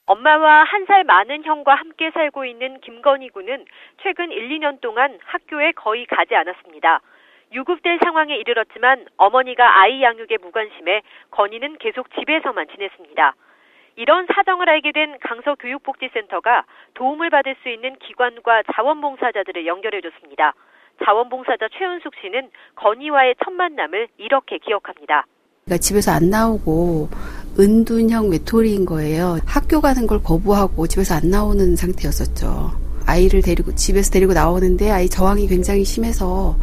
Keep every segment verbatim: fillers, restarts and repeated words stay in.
엄마와 한 살 많은 형과 함께 살고 있는 김건희 군은 최근 일, 이 년 동안 학교에 거의 가지 않았습니다. 유급될 상황에 이르렀지만 어머니가 아이 양육에 무관심해 건희는 계속 집에서만 지냈습니다. 이런 사정을 알게 된 강서교육복지센터가 도움을 받을 수 있는 기관과 자원봉사자들을 연결해줬습니다. 자원봉사자 최은숙 씨는 건희와의 첫 만남을 이렇게 기억합니다. 그러니까 집에서 안 나오고 은둔형 외톨이인 거예요. 학교 가는 걸 거부하고 집에서 안 나오는 상태였었죠. 아이를 데리고 집에서 데리고 나오는데 아이 저항이 굉장히 심해서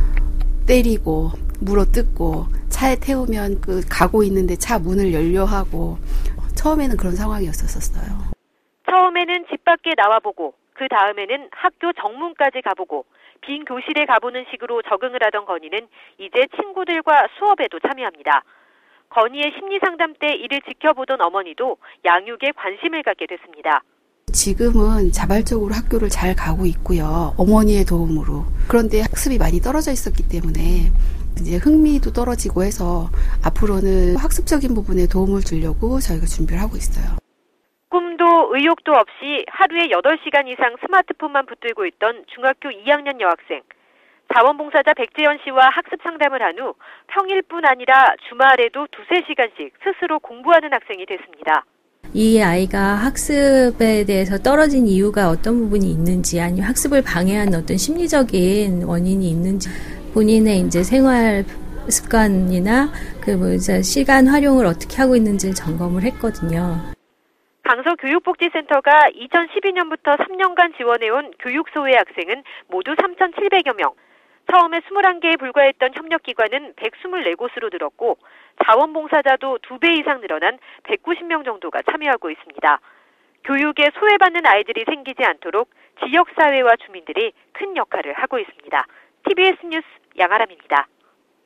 때리고 물어뜯고 차에 태우면 그 가고 있는데 차 문을 열려 하고 처음에는 그런 상황이었었어요. 처음에는 집 밖에 나와보고 그 다음에는 학교 정문까지 가보고 빈 교실에 가보는 식으로 적응을 하던 건희는 이제 친구들과 수업에도 참여합니다. 건희의 심리상담 때 이를 지켜보던 어머니도 양육에 관심을 갖게 됐습니다. 지금은 자발적으로 학교를 잘 가고 있고요. 어머니의 도움으로. 그런데 학습이 많이 떨어져 있었기 때문에 이제 흥미도 떨어지고 해서 앞으로는 학습적인 부분에 도움을 주려고 저희가 준비를 하고 있어요. 꿈도 의욕도 없이 하루에 여덟 시간 이상 스마트폰만 붙들고 있던 중학교 이 학년 여학생. 자원봉사자 백재현 씨와 학습 상담을 한 후 평일뿐 아니라 주말에도 두세 시간씩 스스로 공부하는 학생이 됐습니다. 이 아이가 학습에 대해서 떨어진 이유가 어떤 부분이 있는지 아니면 학습을 방해하는 어떤 심리적인 원인이 있는지 본인의 이제 생활 습관이나 그 뭐 시간 활용을 어떻게 하고 있는지 점검을 했거든요. 강서교육복지센터가 이천십이 년부터 삼 년간 지원해온 교육소외 학생은 모두 삼천칠백여 명. 처음에 이십일 개에 불과했던 협력기관은 백이십사 곳으로 늘었고 자원봉사자도 두 배 이상 늘어난 백구십 명 정도가 참여하고 있습니다. 교육에 소외받는 아이들이 생기지 않도록 지역사회와 주민들이 큰 역할을 하고 있습니다. 티비에스 뉴스 양아람입니다.